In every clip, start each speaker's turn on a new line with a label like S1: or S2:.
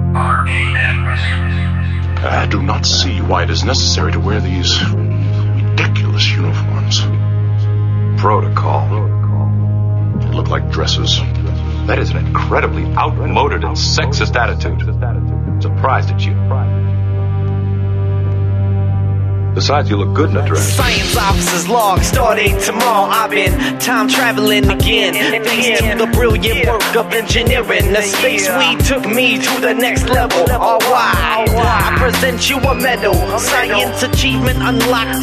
S1: I do not see why it is necessary to wear these ridiculous uniforms.
S2: Protocol.
S1: They look like dresses.
S2: That is an incredibly outmoded and sexist attitude. I'm surprised at you. Besides, you look good in a dress.
S3: Science officer's log starting tomorrow. I've been time traveling again, thanks to the brilliant work of engineering. The space we took me to the next level. All why I present you a medal. Science achievement unlocked.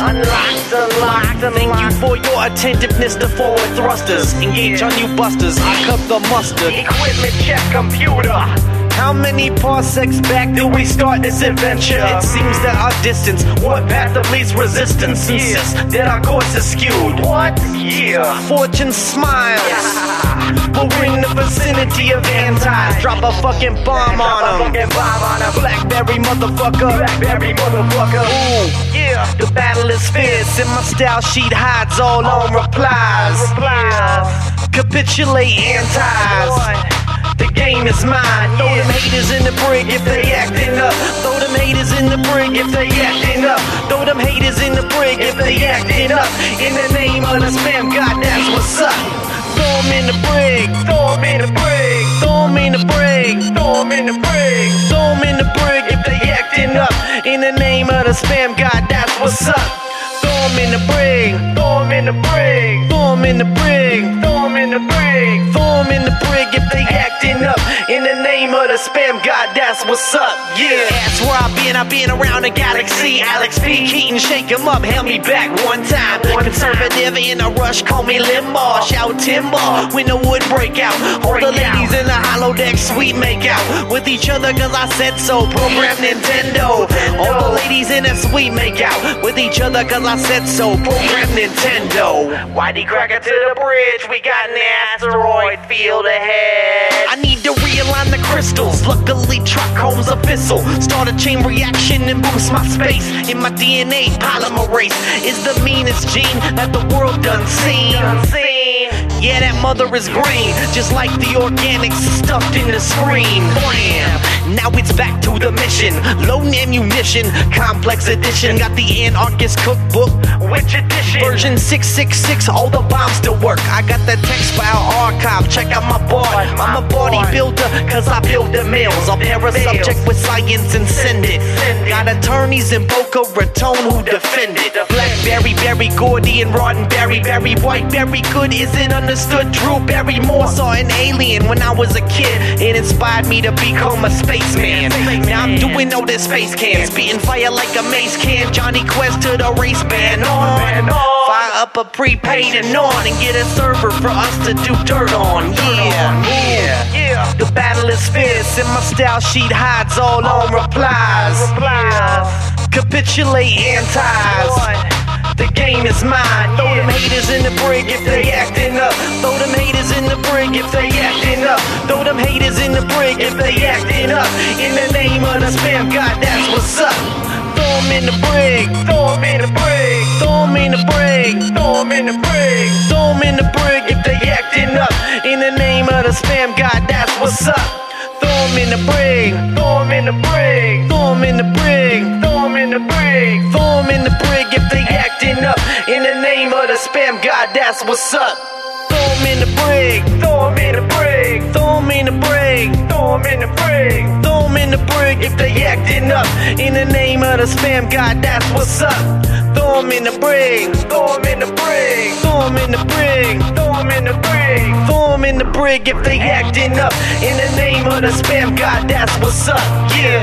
S3: Thank you for your attentiveness to forward thrusters. Engage on you busters. I cut the mustard. Equipment check computer. How many parsecs back did we start this adventure? It seems that our distance, what path of least resistance, insists that our course is skewed. What? Yeah. Fortune smiles. But we're in the vicinity of antis. Drop a fucking bomb on them. Blackberry motherfucker. Ooh, yeah. The battle is fierce and my style sheet hides all on replies. Capitulate antis. The game is mine. Throw them haters in the brig if they acting up. Throw them haters in the brig if they acting up. Throw them haters in the brig if they acting up. In the name of the spam god, that's what's up. Throw them in the brig. Throw them in the brig. Throw them in the brig. Throw them in the brig. Throw them in the brig if they acting up. In the name of the spam god, that's what's up. Throw them in the brig. Throw them in the brig. Throw them in the brig. Throw them in the brig. Throw them in the brig if they acting up. In the name of the spam god, that's what's up. Yeah, that's where I've been around the galaxy. Alex P. Keaton, shake him up, held me back one time. Conservative in a rush, call me Limbaugh. Shout timber when the wood break out. All the ladies in the holodeck suite make out with each other cause I said so. Program Nintendo. All the ladies in the suite make out with each other cause I said so. Program Nintendo. Whitey Cracker to the bridge, we got an asteroid field ahead. I need to realign the crystals. Luckily, Trichome's abyssal. Start a chain reaction and boost my space. In my DNA, polymerase is the meanest gene that the world done seen. Yeah, that mother is green, just like the organics stuffed in the screen. Blam! Now it's back to the mission. Loading ammunition, complex edition. Got the Anarchist cookbook, which edition? Version 666, all the bombs still work. I got the text file archive, check out my board. I'm a bodybuilder, cause I build the mills. I'll pair a subject with science and send it. Got attorneys in Boca Raton who defend it. Blackberry, Berry, Gordy, and Roddenberry, Berry, White, Berry, good isn't understood. Drew Barrymore saw an alien when I was a kid. It inspired me to become a spaceman. Now I'm doing all this space cans, spitting fire like a mace can. Johnny Quest to the race band on. Fire up a prepaid and on, and get a server for us to do dirt on. Yeah. The battle is fierce and my style sheet hides all on replies. Capitulate antis. The game is mine. Throw them haters in the brig if they acting up. Throw them haters in the brig if they acting up. Throw them haters in the brig if they acting up. In the name of the spam god, that's what's up. Throw them in the brig. Throw them in the brig. Throw them in the brig. Throw them in the brig. Throw them in the brig if they acting up. In the name of the spam god, that's what's up. Throw them in the brig. Throw them in the brig. Throw them in the brig. Throw them in the brig. Throw them in the brig if they acting up. In the name of the spam god, that's what's up. Throw them in the brig. Throw them in the brig. Throw them in the brig. Throw them in the brig. Throw them in the brig if they acting up. In the name of the spam god, that's what's up. Throw them in the brig. Throw them in the brig. Throw them in the brig. Throw them in the brig. Throw them in the brig if they acting up. In the name of the spam god, that's what's up. Yeah.